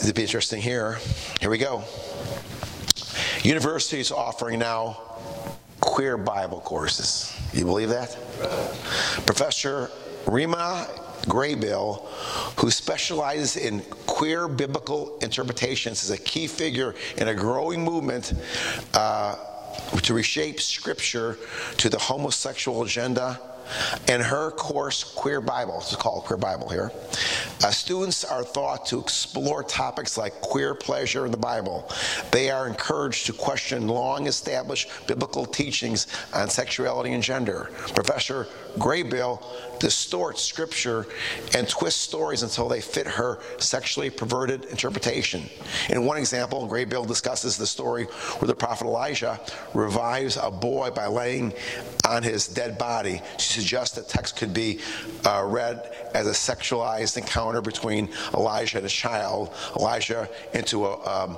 It'd be interesting here. Here we go. Universities offering now queer Bible courses. You believe that? Professor Rima Graybill, who specializes in queer biblical interpretations, is a key figure in a growing movement to reshape Scripture to the homosexual agenda. In her course, Queer Bible, it's called Queer Bible here, students are taught to explore topics like queer pleasure in the Bible. They are encouraged to question long-established biblical teachings on sexuality and gender. Professor Graybill distorts Scripture and twists stories until they fit her sexually perverted interpretation. In one example, Graybill discusses the story where the prophet Elijah revives a boy by laying on his dead body. She suggests that text could be read as a sexualized encounter between Elijah and his child, Elijah into a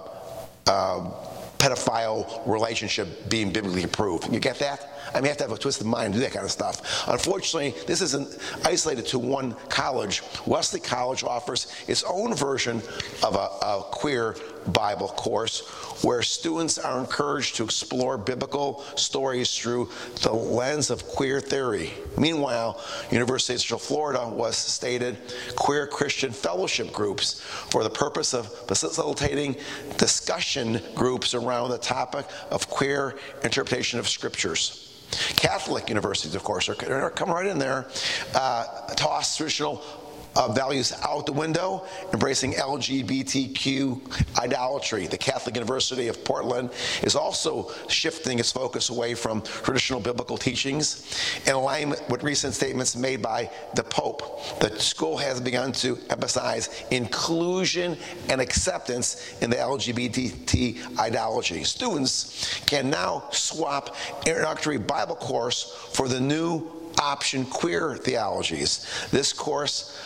pedophile relationship being biblically approved. You get that? I mean, you have to have a twisted mind to do that kind of stuff. Unfortunately, this isn't isolated to one college. Wesley College offers its own version of a queer Bible course where students are encouraged to explore biblical stories through the lens of queer theory. Meanwhile, University of Central Florida was stated queer Christian fellowship groups for the purpose of facilitating discussion groups around the topic of queer interpretation of scriptures. Catholic universities, of course, are coming right in there, toss traditional values out the window, embracing LGBTQ idolatry. The Catholic University of Portland is also shifting its focus away from traditional biblical teachings in alignment with recent statements made by the Pope. The school has begun to emphasize inclusion and acceptance in the LGBT ideology. Students can now swap introductory Bible course for the new option queer theologies. This course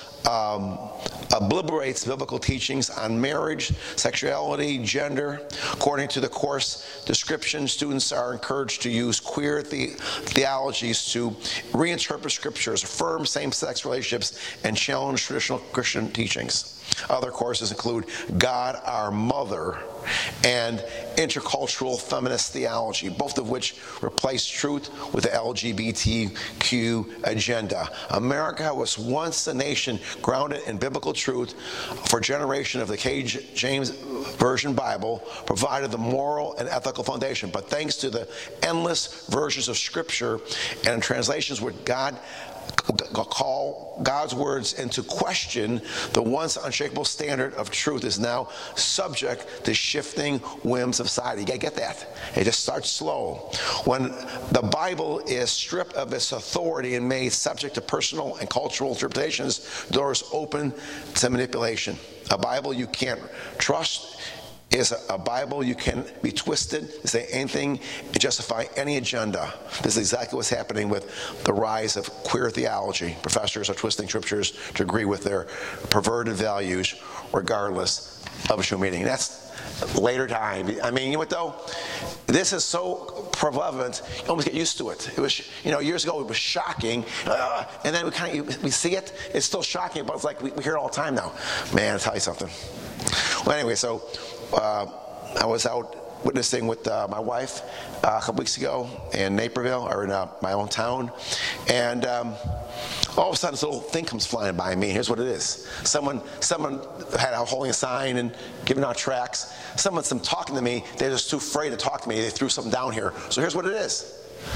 obliterates biblical teachings on marriage, sexuality, gender. According to the course description, students are encouraged to use queer theologies to reinterpret scriptures, affirm same-sex relationships, and challenge traditional Christian teachings. Other courses include God Our Mother and intercultural feminist theology, both of which replace truth with the LGBTQ agenda. America was once a nation grounded in biblical truth. For a generation of the King James Version Bible provided the moral and ethical foundation. But thanks to the endless versions of Scripture and translations where God call God's words into question, the once unshakable standard of truth is now subject to shifting whims of society. You gotta get that. It just starts slow. When the Bible is stripped of its authority and made subject to personal and cultural interpretations, doors open to manipulation. A Bible you can't trust is a Bible you can be twisted to say anything to justify any agenda. This is exactly what's happening with the rise of queer theology. Professors are twisting scriptures to agree with their perverted values regardless of issue meaning. That's later time. I mean, you know what though? This is so prevalent, you almost get used to it. It was, years ago it was shocking, and then we see it, it's still shocking, but it's like we hear it all the time now. Man, I'll tell you something. Well, anyway, so I was out witnessing with my wife a couple weeks ago in Naperville, or in my own town, and all of a sudden this little thing comes flying by me. Here's what it is. Someone had holding a sign and giving out tracts. Someone's talking to me. They're just too afraid to talk to me. They threw something down here. So here's what it is.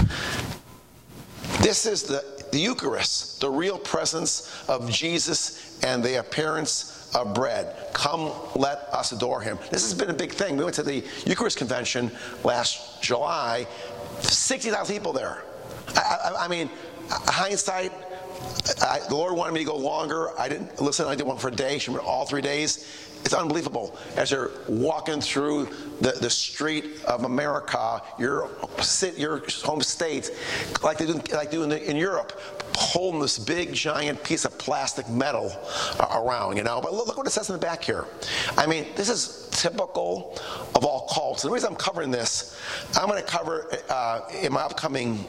This is the Eucharist, the real presence of Jesus and the appearance of bread. Come, let us adore him. This has been a big thing. We went to the Eucharist convention last July. 60,000 people there. I mean, hindsight, the Lord wanted me to go longer. I didn't listen. I did one for a day. She went all 3 days. It's unbelievable. As you're walking through the street of America, your home state, like they do in Europe, holding this big giant piece of plastic metal around, But look what it says in the back here. I mean, this is typical of all cults. And the reason I'm covering this, I'm going to cover in my upcoming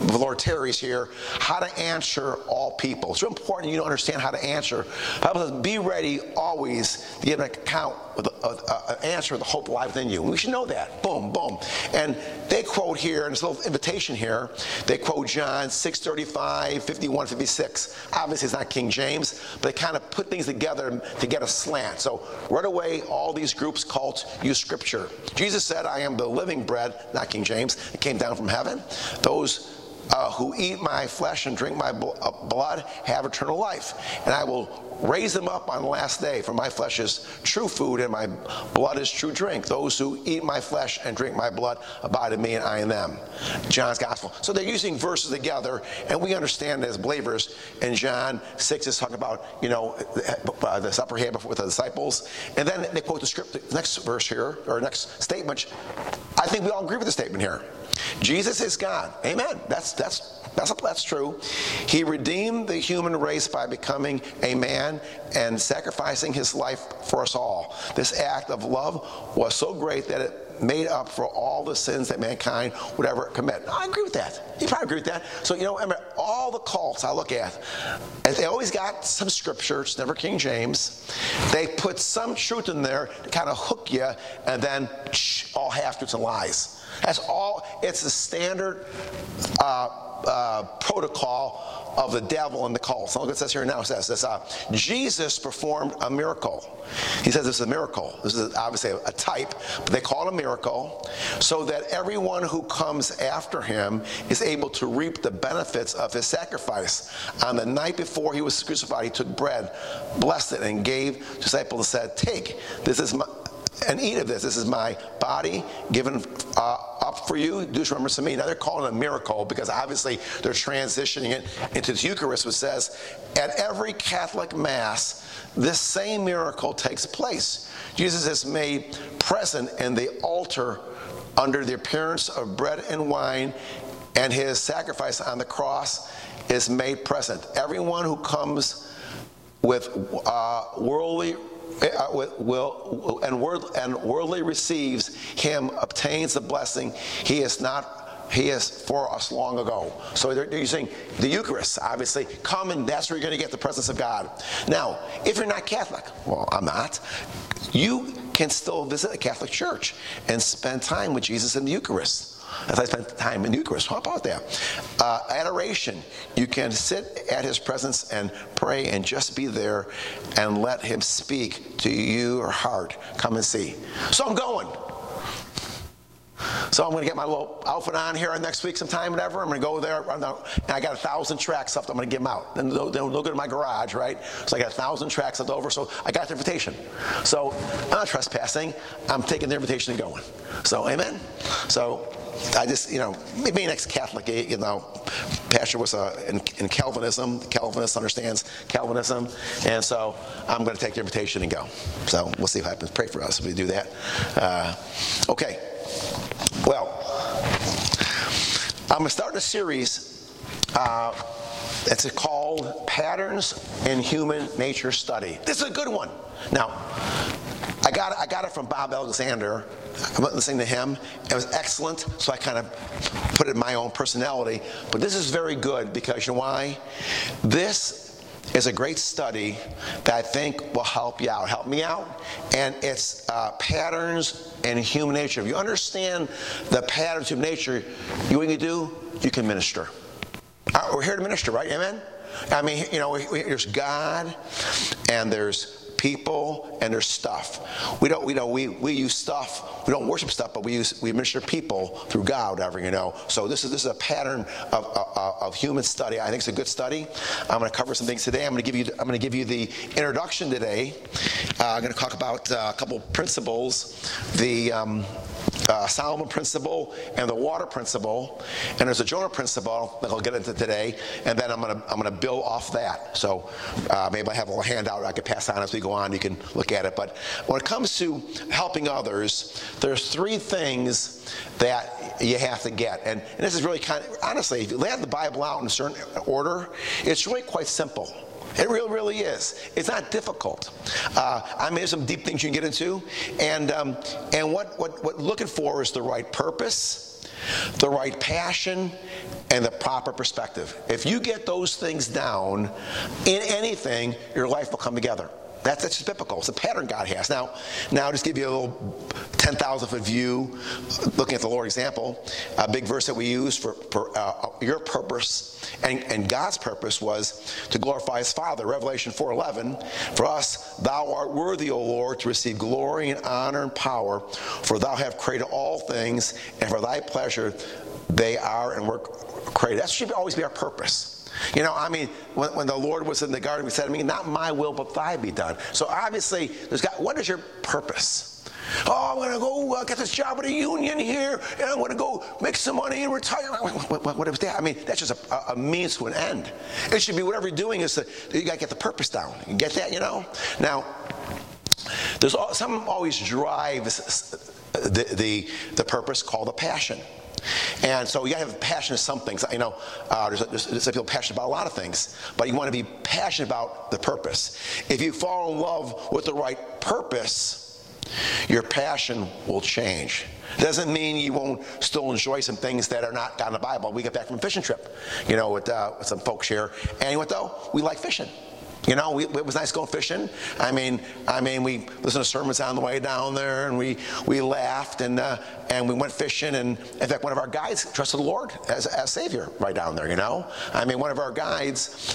the Lord tarries here, how to answer all people. It's real important you don't understand how to answer. The Bible says, be ready always to give an account with an answer of the hope alive within you. We should know that. Boom, boom. And they quote here, and this little invitation here, they quote John 6:35, 51, 56. Obviously, it's not King James, but they kind of put things together to get a slant. So right away, all these groups, cults, use Scripture. Jesus said, I am the living bread, not King James, it came down from heaven. Those who eat my flesh and drink my blood have eternal life, and I will raise them up on the last day. For my flesh is true food, and my blood is true drink. Those who eat my flesh and drink my blood abide in me, and I in them. John's Gospel. So they're using verses together, and we understand as believers. In John 6 is talking about, the supper he had before with the disciples, and then they quote the script, the next verse here, or next statement. I think we all agree with the statement here. Jesus is God. Amen. That's true. He redeemed the human race by becoming a man and sacrificing his life for us all. This act of love was so great that it made up for all the sins that mankind would ever commit. I agree with that. You probably agree with that. So, remember, all the cults I look at, and they always got some scripture. It's never King James. They put some truth in there to kind of hook you, and then all half-truths and lies. That's all. It's the standard protocol of the devil and the cult. So look what it says here now. It says this, Jesus performed a miracle. He says this is a miracle. This is obviously a type, but they call it a miracle, so that everyone who comes after him is able to reap the benefits of his sacrifice. On the night before he was crucified, he took bread, blessed it, and gave to the disciples and said, take, this is my, and eat of this. This is my body given up for you. Do this remembrance of me. Now they're calling it a miracle because obviously they're transitioning it into the Eucharist, which says at every Catholic Mass, this same miracle takes place. Jesus is made present in the altar under the appearance of bread and wine, and his sacrifice on the cross is made present. Everyone who comes with worldly worldly receives him obtains the blessing he is for us long ago. So they're using the Eucharist, obviously. Come, and that's where you're going to get the presence of God. Now, if you're not Catholic, well, I'm not, you can still visit a Catholic church and spend time with Jesus in the Eucharist. As I spent time in the Eucharist, how about that? Adoration. You can sit at his presence and pray and just be there and let him speak to your heart. Come and see. So I'm going. So I'm going to get my little outfit on here next week sometime, whatever. I'm going to go there. And I got 1,000 tracks left. I'm going to give them out. Then they'll go to my garage, right? So I got 1,000 tracks left over. So I got the invitation. So I'm not trespassing. I'm taking the invitation and going. So, amen? So I just, being ex-Catholic, pastor was in Calvinism. The Calvinist understands Calvinism. And so I'm going to take the invitation and go. So we'll see what happens. Pray for us if we do that. Okay. Well, I'm going to start a series. It's called Patterns in Human Nature Study. This is a good one. Now, I got it from Bob Alexander. I went listening to him. It was excellent, so I kind of put it in my own personality. But this is very good because you know why? This is a great study that I think will help you out, help me out. And it's patterns in human nature. If you understand the patterns of nature, what you do, you can minister. We're here to minister, right? Amen? I mean, there's God and there's people and there's stuff. We use stuff. We don't worship stuff, but we minister people through God, whatever, So this is a pattern of human study. I think it's a good study. I'm going to cover some things today. I'm going to give you the introduction today. I'm going to talk about a couple principles. The Solomon principle and the water principle, and there's a Jonah principle that I'll get into today, and then I'm gonna build off that. So maybe I have a little handout I could pass on as we go on. You can look at it. But when it comes to helping others, there's three things that you have to get, and this is really kind of honestly, if you lay out the Bible out in a certain order, it's really quite simple. It really is. It's not difficult. There's some deep things you can get into, and what looking for is the right purpose, the right passion, and the proper perspective. If you get those things down in anything, your life will come together. That's just biblical. It's a pattern God has. Now, just give you a little 10,000-foot view, looking at the Lord example. A big verse that we use for your purpose and God's purpose was to glorify His Father. Revelation 4:11, for us, thou art worthy, O Lord, to receive glory and honor and power, for thou hast created all things, and for thy pleasure they are and were created. That should always be our purpose. You know, I mean, when the Lord was in the garden, He said, not my will, but thy be done. So obviously, what is your purpose? Oh, I'm going to go get this job at a union here, and I'm going to go make some money and retire. What is that? I mean, that's just a means to an end. It should be whatever you're doing is you got to get the purpose down. You get that, you know? Now, there's something always drives the purpose called a passion. And so you got to have passion of some things. You know, there's people passionate about a lot of things, but you want to be passionate about the purpose. If you fall in love with the right purpose, your passion will change. Doesn't mean you won't still enjoy some things that are not in the Bible. We get back from a fishing trip, you know, with some folks here, and you know what though? We like fishing. You know, it was nice going fishing. I mean, we listened to sermons on the way down there, and we laughed, and we went fishing. And in fact, one of our guides trusted the Lord as Savior right down there. You know, I mean, one of our guides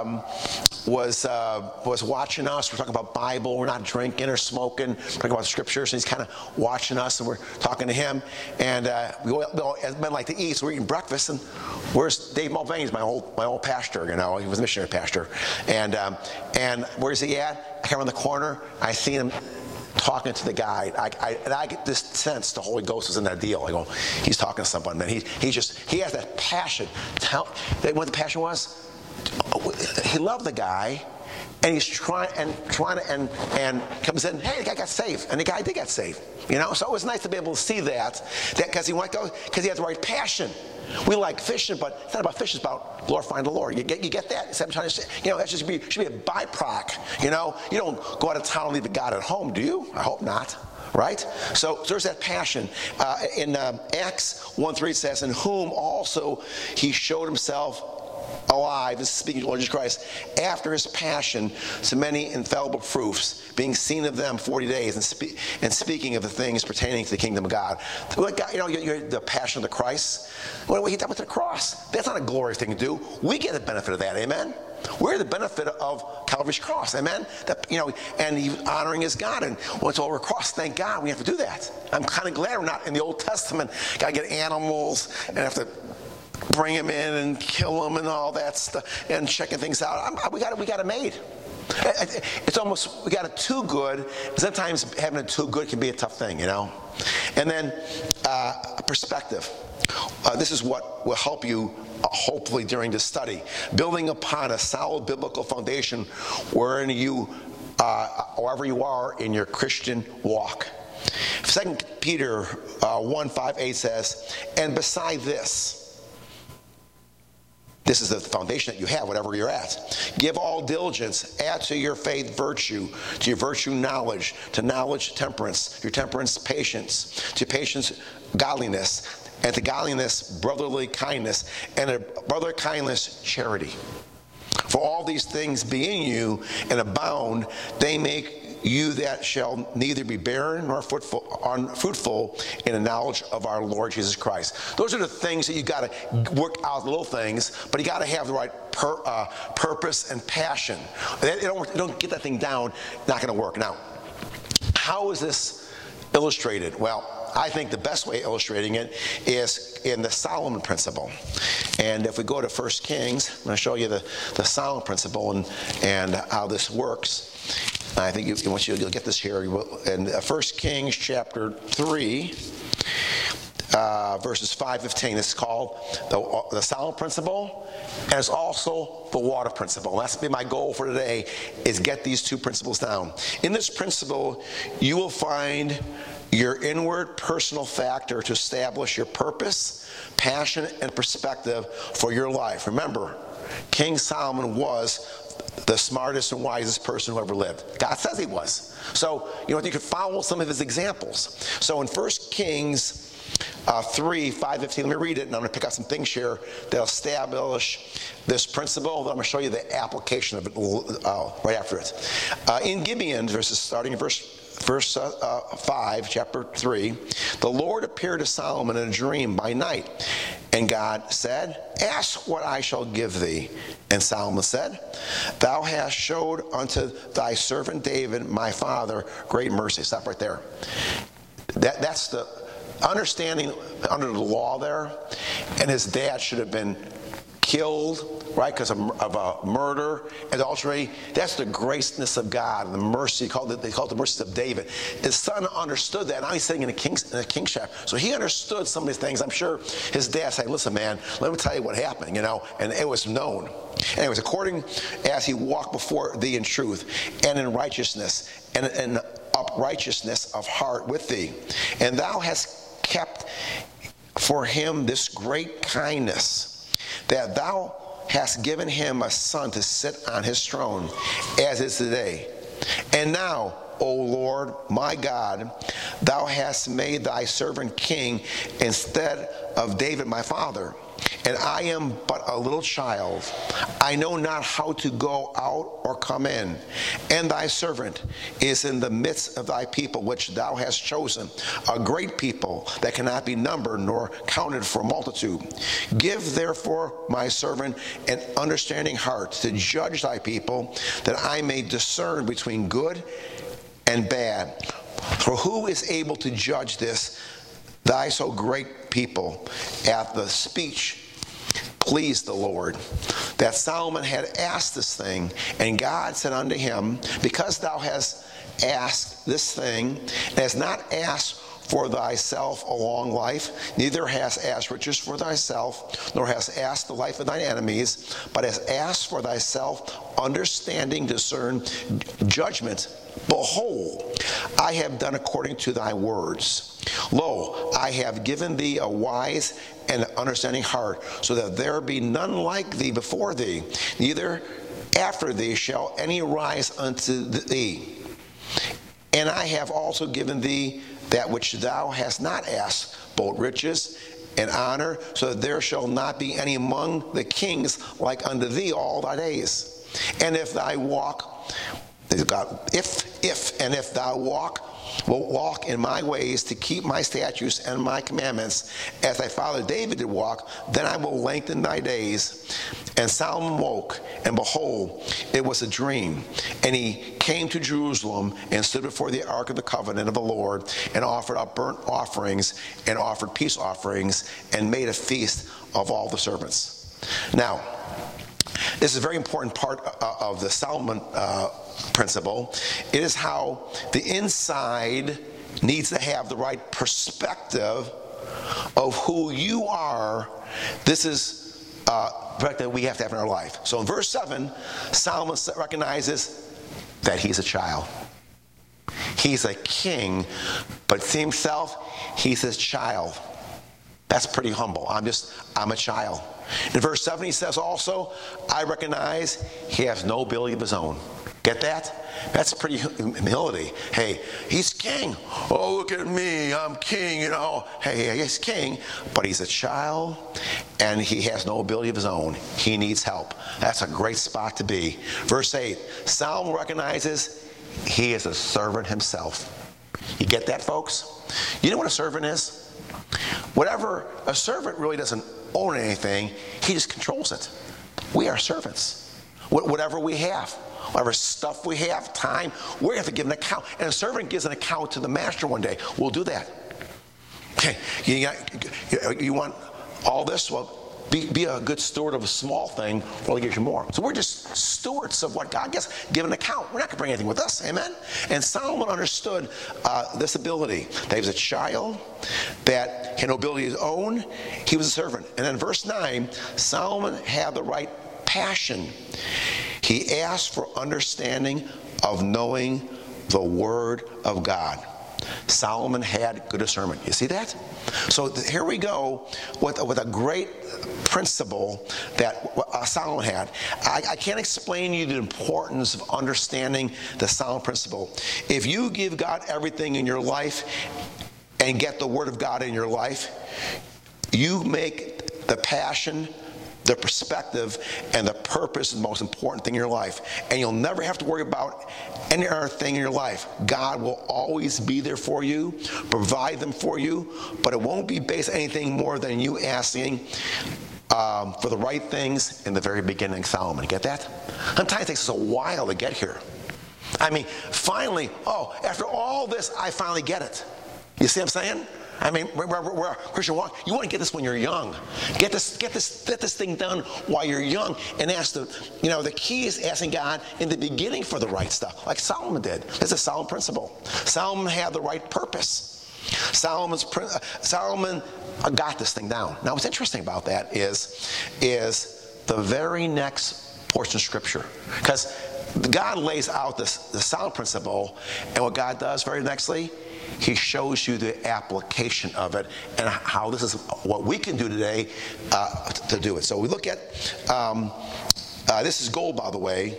was watching us. We're talking about Bible. We're not drinking or smoking. We're talking about the scriptures, and he's kind of watching us, and we're talking to him. And we all, as men like to eat, so we're eating breakfast. And where's Dave Mulvaney? My old pastor. You know, he was a missionary pastor, and where's he at? I come around the corner. I see him talking to the guy. And I get this sense the Holy Ghost is in that deal. I go, he's talking to someone, man. He has that passion. What the passion was? He loved the guy, and he's trying and comes in. Hey, the guy got saved, and the guy did get saved. You know, so it was nice to be able to see that because he had the right passion. We like fishing, but it's not about fishing. It's about glorifying the Lord. You get that? You know, that should be a byproduct. You know, you don't go out of town and leave the God at home, do you? I hope not. Right? So there's that passion. In Acts 1:3 it says, in whom also He showed Himself alive, this is speaking to Lord Jesus Christ, after His passion, to many infallible proofs, being seen of them 40 days, and speaking of the things pertaining to the kingdom of God. You know, you're the passion of the Christ. What He done with the cross, that's not a glorious thing to do. We get the benefit of that, amen? We're the benefit of Calvary's cross, amen? That, you know, and He honoring His God, and once over a cross, thank God we have to do that. I'm kind of glad we're not in the Old Testament. Got to get animals and have to bring them in and kill them and all that stuff and checking things out. We got it made. It's almost, we got it too good. Sometimes having it too good can be a tough thing, you know. And then perspective. This is what will help you hopefully during this study. Building upon a solid biblical foundation wherein you, wherever you are in your Christian walk. 2 Peter 1:5-8 says, and beside this is the foundation that you have, whatever you're at. Give all diligence, add to your faith virtue, to your virtue knowledge, to knowledge temperance, to temperance patience, to patience godliness, and to godliness brotherly kindness, and to brotherly kindness charity. For all these things be in you and abound, they make you that shall neither be barren nor unfruitful in the knowledge of our Lord Jesus Christ. Those are the things that you got to work out, the little things, but you got to have the right purpose and passion. You don't get that thing down, not going to work. Now, how is this illustrated? Well, I think the best way of illustrating it is in the Solomon principle. And if we go to 1 Kings, I'm going to show you the Solomon principle and how this works. I think you'll get this here in 1 Kings chapter 3, verses 5-15. It's called the Solomon principle, and it's also the water principle. And that's been my goal for today, is get these two principles down. In this principle, you will find your inward personal factor to establish your purpose, passion, and perspective for your life. Remember, King Solomon was the smartest and wisest person who ever lived. God says he was. So, you know, you could follow some of his examples. So in 1 Kings 3, 5, 15. Let me read it, and I'm going to pick out some things here that establish this principle. Then I'm going to show you the application of it right after it. In Gibeon, starting in verse 5, chapter 3, the Lord appeared to Solomon in a dream by night. And God said, ask what I shall give thee. And Solomon said, thou hast showed unto thy servant David, my father, great mercy. Stop right there. That's the understanding under the law there. And his dad should have been killed, right, because of a murder, adultery. That's the graceness of God, the mercy. They called it the mercies of David. His son understood that. Now he's sitting in a kingship. So he understood some of these things. I'm sure his dad said, listen, man, let me tell you what happened, and it was known. Anyways, according as he walked before thee in truth and in righteousness and in uprightness of heart with thee, and thou hast kept for him this great kindness, that thou hast given him a son to sit on his throne, as is today. And now, O Lord, my God, thou hast made thy servant king instead of David my father. And I am but a little child. I know not how to go out or come in. And thy servant is in the midst of thy people, which thou hast chosen, a great people that cannot be numbered nor counted for multitude. Give therefore my servant an understanding heart to judge thy people, that I may discern between good and bad. For who is able to judge this, thy so great people? At the speech pleased the Lord. That Solomon had asked this thing, and God said unto him, because thou hast asked this thing, and hast not asked for thyself a long life, neither hast asked riches for thyself, nor hast asked the life of thine enemies, but hast asked for thyself understanding, discern, judgment. Behold, I have done according to thy words. Lo, I have given thee a wise and understanding heart, so that there be none like thee before thee, neither after thee shall any rise unto thee. And I have also given thee that which thou hast not asked, both riches and honor, so that there shall not be any among the kings like unto thee all thy days. And if thou walk will walk in my ways to keep my statutes and my commandments, as thy father David did walk, then I will lengthen thy days. And Solomon woke, and behold, it was a dream. And he came to Jerusalem and stood before the ark of the covenant of the Lord, and offered up burnt offerings and offered peace offerings, and made a feast of all the servants. Now, this is a very important part of the Solomon principle. It is how the inside needs to have the right perspective of who you are. This is that we have to have in our life. So in verse 7, Solomon recognizes that he's a child. He's a king, but to himself, he's his child. That's pretty humble. I'm a child. In verse 7, he says also, I recognize he has no ability of his own. Get that? That's pretty humility. Hey, he's king. Oh, look at me. I'm king, Hey, he's king, but he's a child, and he has no ability of his own. He needs help. That's a great spot to be. Verse 8, Solomon recognizes he is a servant himself. You get that, folks? You know what a servant is? Whatever, a servant really doesn't own anything. He just controls it. We are servants. Whatever we have, whatever stuff we have, time, we have to give an account. And a servant gives an account to the master one day. We'll do that. Okay, you want all this? Well, be a good steward of a small thing, well, he gives you more. So we're just stewards of what God gets. Give an account. We're not going to bring anything with us. Amen? And Solomon understood this ability. That he was a child, that had no ability of his own. He was a servant. And then verse 9, Solomon had the right passion. He asked for understanding of knowing the Word of God. Solomon had good discernment. You see that? So here we go with a great principle that Solomon had. I can't explain to you the importance of understanding the Solomon principle. If you give God everything in your life, and get the Word of God in your life, you make the passion, the perspective, and the purpose the most important thing in your life. And you'll never have to worry about any other thing in your life. God will always be there for you, provide them for you, but it won't be based on anything more than you asking for the right things in the very beginning. Solomon, get that? Sometimes it takes us a while to get here. I mean, finally, after all this, I finally get it. You see what I'm saying? I mean, we're Christian walk. You want to get this when you're young. Get this thing done while you're young, and ask the key is asking God in the beginning for the right stuff, like Solomon did. It's a Solomon principle. Solomon had the right purpose. Solomon got this thing down. Now, what's interesting about that is the very next portion of Scripture, because God lays out the Solomon principle, and what God does very nextly, He shows you the application of it and how this is what we can do today to do it. So we look at, this is gold, by the way.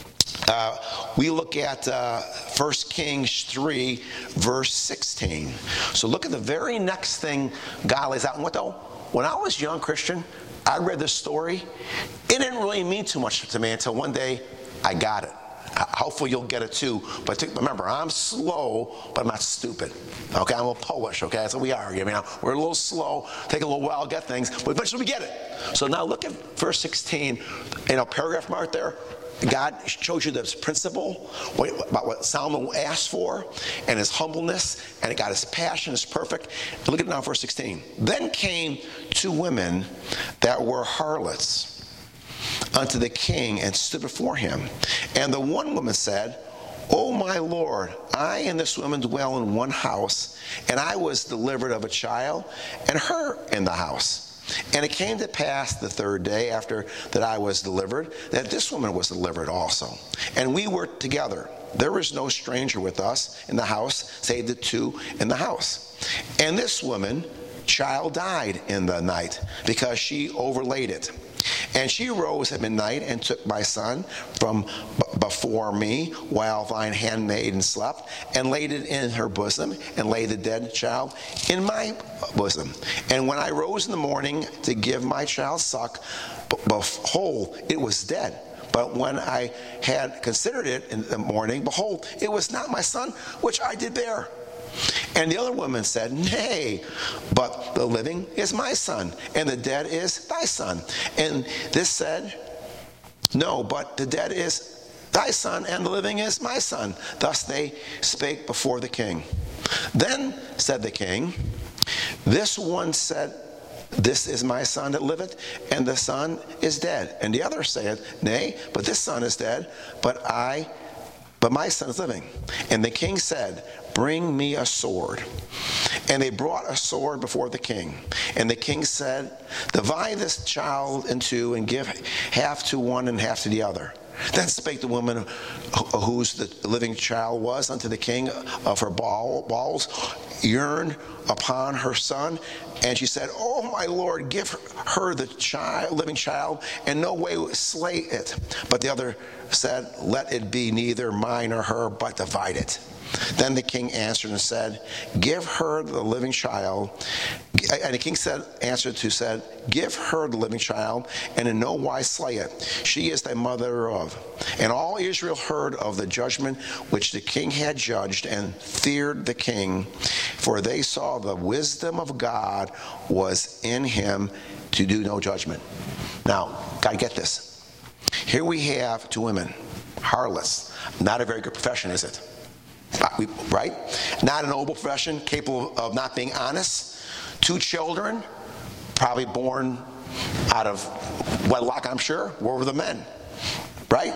We look at 1 Kings 3, verse 16. So look at the very next thing God lays out. And what though? When I was a young Christian, I read this story. It didn't really mean too much to me until one day I got it. Hopefully you'll get it too. But remember, I'm slow, but I'm not stupid. Okay, I'm a little Polish. Okay, that's what we are. We're a little slow. Take a little while to get things, but eventually we get it. So now look at verse 16. Paragraph mark there. God shows you this principle about what Solomon asked for, and his humbleness, and God, his passion is perfect. And look at now verse 16. Then came two women that were harlots unto the king and stood before him. And the one woman said, O my Lord, I and this woman dwell in one house, and I was delivered of a child, and her in the house. And it came to pass the third day after that I was delivered, that this woman was delivered also. And we were together. There was no stranger with us in the house, save the two in the house. And this woman, child died in the night, because she overlaid it. And she rose at midnight and took my son from before me while thine handmaiden slept, and laid it in her bosom, and laid the dead child in my bosom. And when I rose in the morning to give my child suck, behold, it was dead. But when I had considered it in the morning, behold, it was not my son which I did bear. And the other woman said, Nay, but the living is my son, and the dead is thy son. And this said, No, but the dead is thy son, and the living is my son. Thus they spake before the king. Then said the king, This one said, This is my son that liveth, and the son is dead. And the other saith, Nay, but this son is dead, but my son is living. And the king said, Bring me a sword. And they brought a sword before the king. And the king said, Divide this child in two, and give half to one and half to the other. Then spake the woman whose the living child was unto the king of her bowels, yearned upon her son. And she said, O my Lord, give her the living child, and no way slay it. But the other said, Let it be neither mine nor her, but divide it. Then the king answered and said, Give her the living child. And the king said, Give her the living child, and in no wise slay it. She is thy mother thereof. And all Israel heard of the judgment which the king had judged, and feared the king, for they saw the wisdom of God was in him to do no judgment. Now, gotta get this. Here we have two women, harlots. Not a very good profession, is it? Right? Not a noble profession, capable of not being honest. Two children, probably born out of wedlock, I'm sure. Where were the men? Right?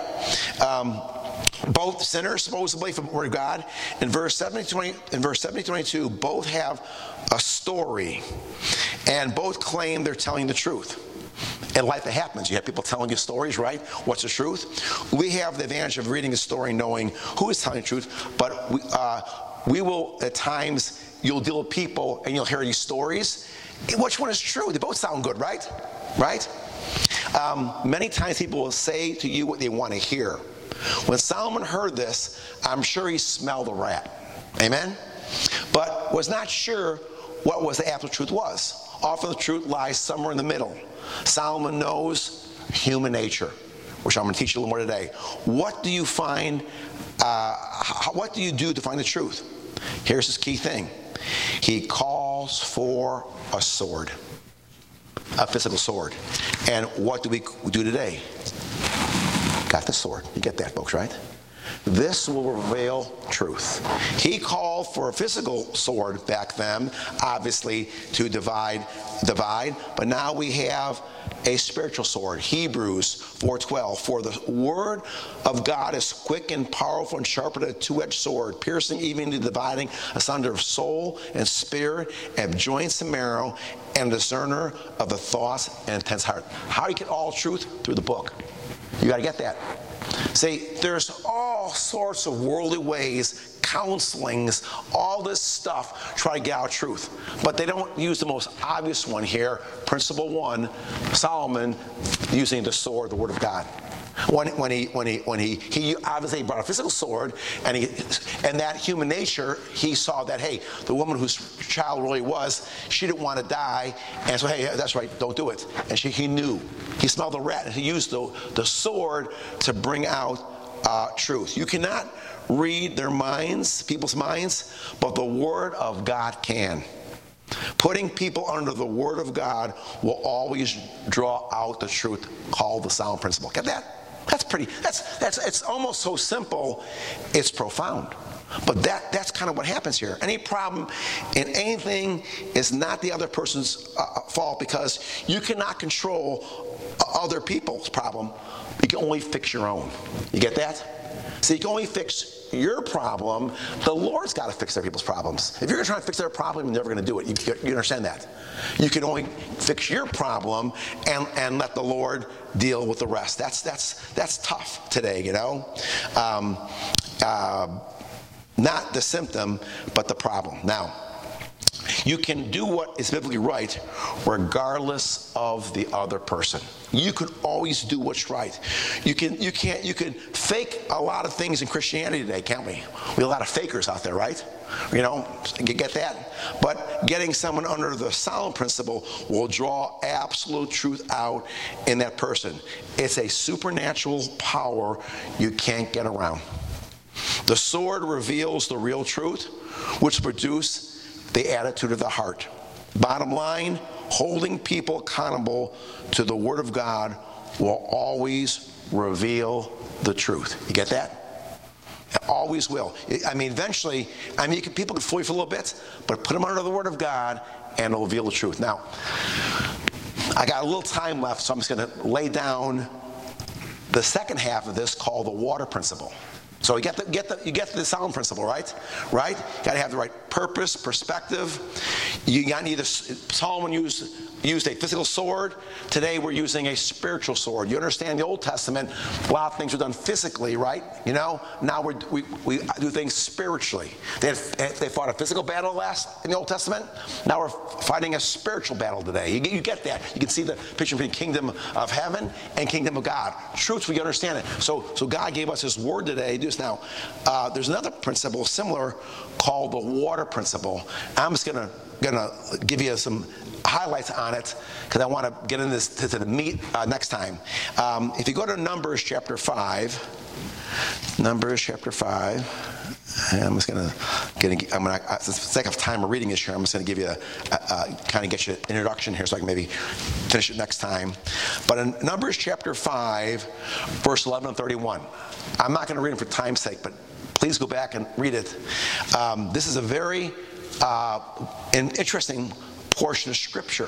Both sinners, supposedly, from the Word of God. In verse 70-22, both have a story, and both claim they're telling the truth. In life, it happens. You have people telling you stories, right? What's the truth? We have the advantage of reading a story, knowing who is telling the truth. But we will, at times, you'll deal with people and you'll hear these stories. Which one is true? They both sound good, right? Right? Many times people will say to you what they want to hear. When Solomon heard this, I'm sure he smelled a rat. Amen? but was not sure what was the absolute truth was. Often the truth lies somewhere in the middle. Solomon knows human nature, which I'm going to teach you a little more today. What do you find? What do you do to find the truth? Here's his key thing. He calls for a sword, a physical sword. And what do we do today? Got the sword. You get that, folks, right? This will reveal truth. He called for a physical sword back then, obviously, to divide, but now we have a spiritual sword. Hebrews 4:12, for the word of God is quick and powerful and sharper than a two-edged sword, piercing even to dividing asunder of soul and spirit and joints and marrow, and a discerner of the thoughts and intents heart. How do you get all truth? Through the book. You got to get that. See, there's all sorts of worldly ways, counselings, all this stuff, try to get out truth. But they don't use the most obvious one here. Principle 1, Solomon using the sword, the Word of God. When he obviously brought a physical sword, and that human nature, he saw that, hey, the woman whose child really was, she didn't want to die, and so, hey, that's right, don't do it. And he knew. He smelled the rat, and he used the sword to bring out truth. You cannot read their minds, people's minds, but the Word of God can. Putting people under the Word of God will always draw out the truth, called the Solomon principle. Get that? It's almost so simple, it's profound. But that's kind of what happens here. Any problem in anything is not the other person's fault, because you cannot control other people's problem. You can only fix your own. You get that? So you can only fix your problem. The Lord's got to fix other people's problems. If you're trying to fix their problem, you're never going to do it. You understand that? You can only fix your problem and let the Lord deal with the rest. That's tough today, you know. Not the symptom, but the problem. Now, you can do what is biblically right regardless of the other person. You can always do what's right. You can fake a lot of things in Christianity today, can't we? We have a lot of fakers out there, right? You know, you get that? But getting someone under the Solomon principle will draw absolute truth out in that person. It's a supernatural power you can't get around. The sword reveals the real truth, which produces the attitude of the heart. Bottom line, holding people accountable to the Word of God will always reveal the truth. You get that? It always will. I mean, eventually, people can fool you for a little bit, but put them under the Word of God and it'll reveal the truth. Now, I got a little time left, so I'm just going to lay down the second half of this, called the water principle. So you get the Solomon principle, right? Right? You got to have the right purpose, perspective. You got to either Solomon used a physical sword. Today we're using a spiritual sword. You understand the Old Testament, a lot of things were done physically, right? You know, now we do things spiritually. They fought a physical battle last in the Old Testament. Now we're fighting a spiritual battle today. You get that? You can see the picture between kingdom of heaven and kingdom of God. Truths, we understand it. So God gave us His word today. Now, there's another principle similar called the water principle. I'm just going to give you some highlights on it because I want to get into this to the meat next time. If you go to Numbers chapter 5, and I'm just going to for the sake of time of reading this here, I'm just going to give you kind of get you an introduction here so I can maybe finish it next time. But in Numbers chapter 5, verse 11 and 31, I'm not going to read it for time's sake, but please go back and read it. This is a very interesting portion of Scripture.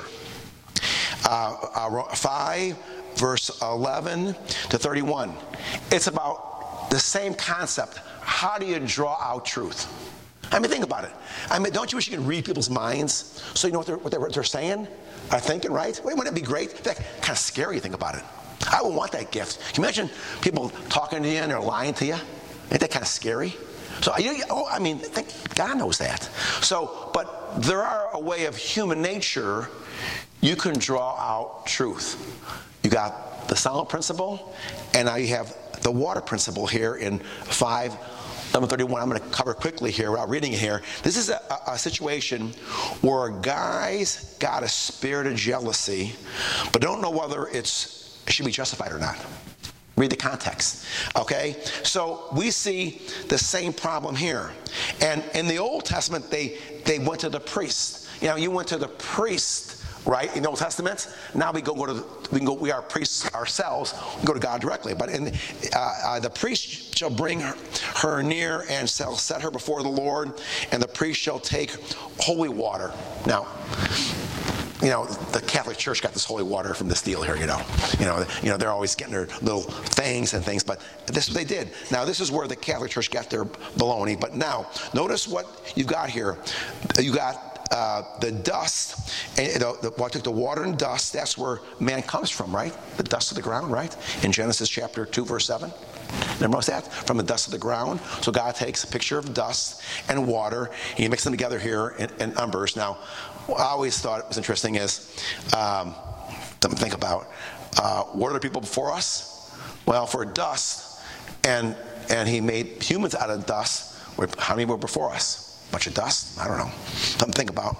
5, verse 11 to 31. It's about the same concept. How do you draw out truth? I mean, think about it. I mean, don't you wish you could read people's minds so you know what they're saying, are thinking, right? Wouldn't that be great? In fact, kind of scary to think about it. I would want that gift. Can you imagine people talking to you and they're lying to you? Ain't that kind of scary? So, God knows that. So, but there are a way of human nature you can draw out truth. You got the Solomon principle, and now you have the water principle here in 5, Number 31, I'm going to cover quickly here without reading it here. This is a situation where a guy's got a spirit of jealousy, but don't know whether it should be justified or not. Read the context, okay? So we see the same problem here. And in the Old Testament, they went to the priest. You know, you went to the priest, right, in the Old Testament. Now we are priests ourselves. We go to God directly. But the priest shall bring her near and shall set her before the Lord, and the priest shall take holy water. Now, you know, the Catholic Church got this holy water from this deal here, you know, they're always getting their little things and things, but this is what they did. Now, this is where the Catholic Church got their baloney, but now, notice what you've got here. You got the dust, and I took the water and dust, that's where man comes from, right? The dust of the ground, right? In Genesis chapter 2, verse 7. Remember that? From the dust of the ground. So God takes a picture of dust and water, and he mixes them together here in numbers. Now, what I always thought was interesting is, something to think about, what are the people before us? Well, for dust, and he made humans out of dust, how many were before us? A bunch of dust? I don't know. Something to think about.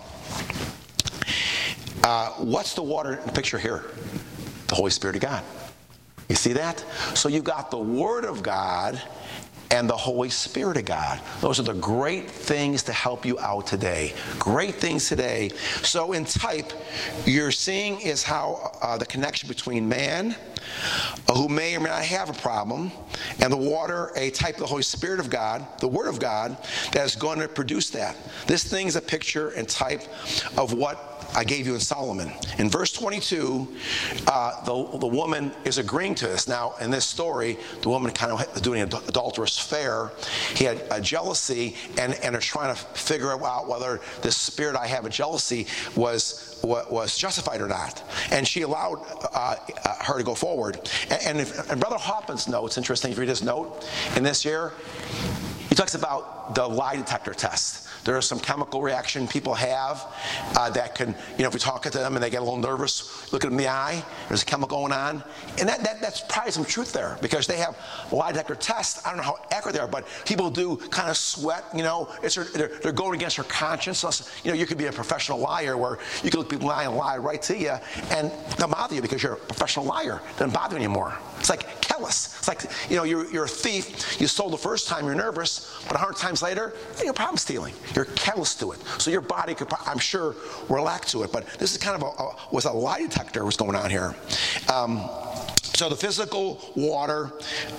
What's the water in the picture here? The Holy Spirit of God. You see that? So you've got the Word of God and the Holy Spirit of God. Those are the great things to help you out today. Great things today. So in type, you're seeing is how the connection between man, who may or may not have a problem, and the water, a type of the Holy Spirit of God, the Word of God, that is going to produce that. This thing is a picture and type of what I gave you in Solomon. In verse 22, the woman is agreeing to this. Now, in this story, the woman kind of was doing an adulterous affair. He had a jealousy, and are trying to figure out whether this spirit I have of jealousy was justified or not. And she allowed her to go forward. And Brother Hoffman's notes, interesting, if you read his note in this year, he talks about the lie detector test. There is some chemical reaction people have that can, if we talk to them and they get a little nervous, look at them in the eye, there's a chemical going on. And that's probably some truth there, because they have lie detector tests. I don't know how accurate they are, but people do kind of sweat, they're going against their conscience. So, you could be a professional liar where you can look people in the eye and lie right to you, and they'll bother you because you're a professional liar. It doesn't bother you anymore. It's like callous. It's like, you're a thief. You stole the first time, you're nervous, but 100 times later, you have problem stealing. You're callous to it. So your body could, I'm sure, relax to it. But this is kind of was a lie detector was going on here. So the physical water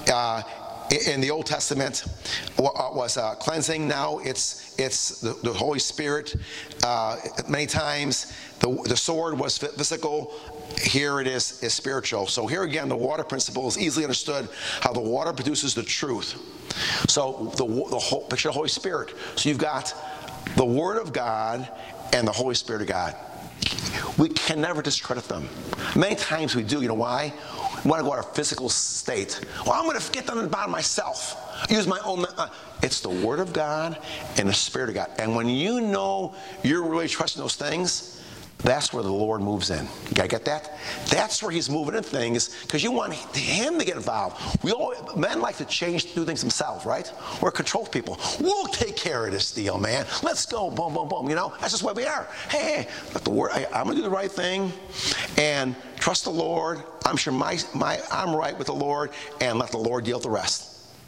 in the Old Testament was cleansing. Now it's the Holy Spirit. Many times the sword was physical. Here it is spiritual. So here again, the water principle is easily understood, how the water produces the truth. So the whole picture of the Holy Spirit. So you've got the Word of God and the Holy Spirit of God. We can never discredit them. Many times we do. You know why? We want to go to our physical state. Well, I'm going to get them by myself. Use my own. It's the Word of God and the Spirit of God. And when you know you're really trusting those things, that's where the Lord moves in. You got to get that? That's where He's moving in things, because you want Him to get involved. Men like to do things themselves, right? We're control people. We'll take care of this deal, man. Let's go, boom, boom, boom. That's just where we are. Hey, let the Word. I'm going to do the right thing, and trust the Lord. I'm sure I'm right with the Lord, and let the Lord deal with the rest.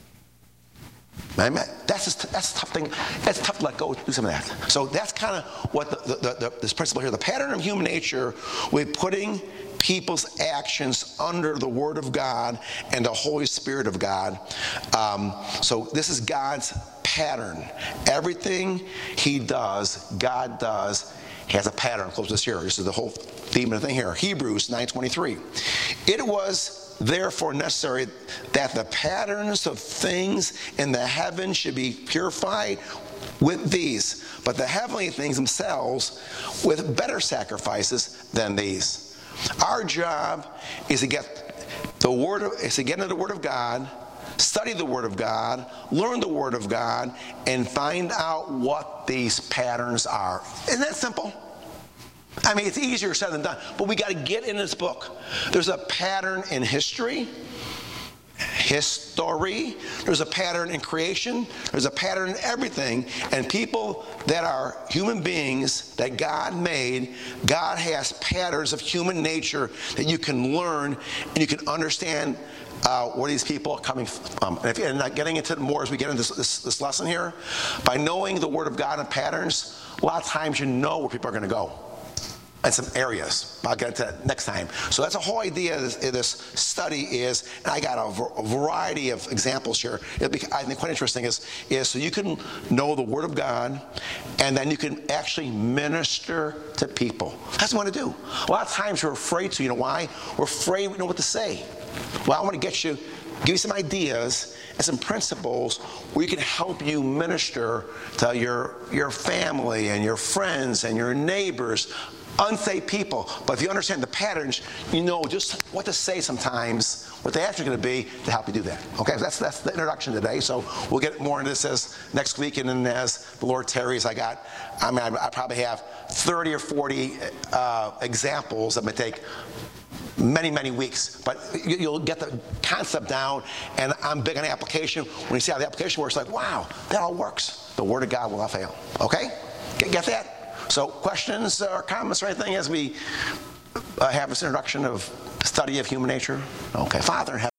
Man, that's a tough thing. That's tough to let go, do some of that. So that's kind of what this principle here. The pattern of human nature, with putting people's actions under the Word of God and the Holy Spirit of God. So this is God's pattern. Everything He does, God does, He has a pattern. I'll close this here. This is the whole theme of the thing here. Hebrews 9:23. It was therefore necessary that the patterns of things in the heavens should be purified with these, but the heavenly things themselves with better sacrifices than these. Our job is to get into the Word of God, study the Word of God, learn the Word of God, and find out what these patterns are. Isn't that simple? I mean, it's easier said than done, but we got to get in this book. There's a pattern in history. history. There's a pattern in creation. There's a pattern in everything. And people that are human beings that God made, God has patterns of human nature that you can learn and you can understand where these people are coming from. And not getting into it more as we get into this lesson here, by knowing the Word of God and patterns, a lot of times you know where people are going to go in some areas. I'll get into that next time. So that's the whole idea of this study is, and I got a variety of examples here. I think quite interesting is so you can know the Word of God, and then you can actually minister to people. That's what I want to do. A lot of times we're afraid to. You know why? We're afraid we don't know what to say. Well, I want to give you some ideas and some principles where you can help you minister to your family and your friends and your neighbors, unsaved people. But if you understand the patterns, you know just what to say sometimes, what the answer is going to be to help you do that. Okay, so that's the introduction today. So we'll get more into this as next week, and then as the Lord tarries, I probably have 30 or 40 examples that may take many weeks, but you'll get the concept down. And I'm big on application. When you see how the application works, like, wow, that all works. The Word of God will not fail. Okay, get that? So questions or comments or anything as we have this introduction of study of human nature? Okay, Father in heaven.